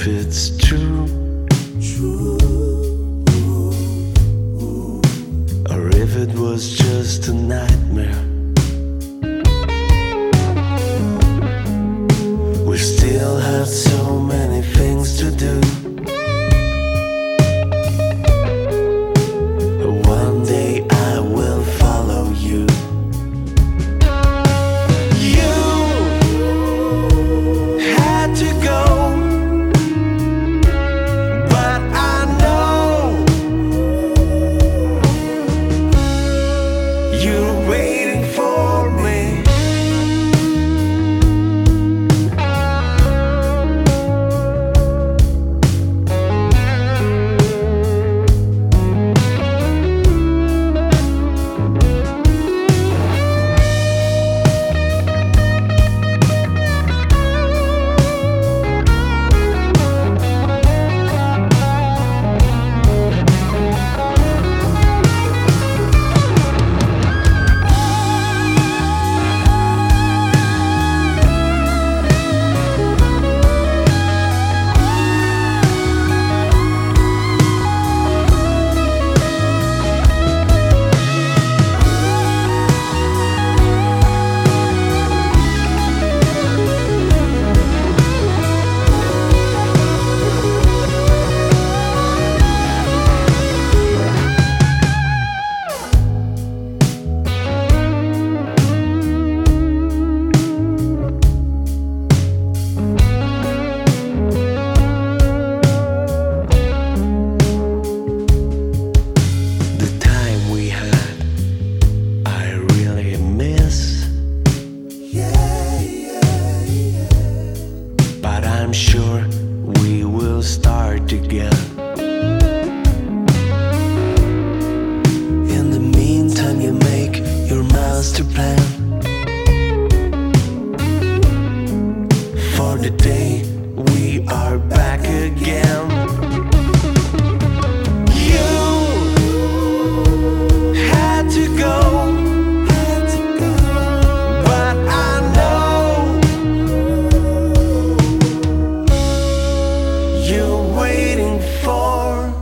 it's true, or if it was just a nightmare. We still had so many things to do. One day I will follow you. You had to go, but I know you're waiting for me. I'm sure we will start again. In the meantime, you make your master plan for the day we are back again. You had to go, but I know you're waiting for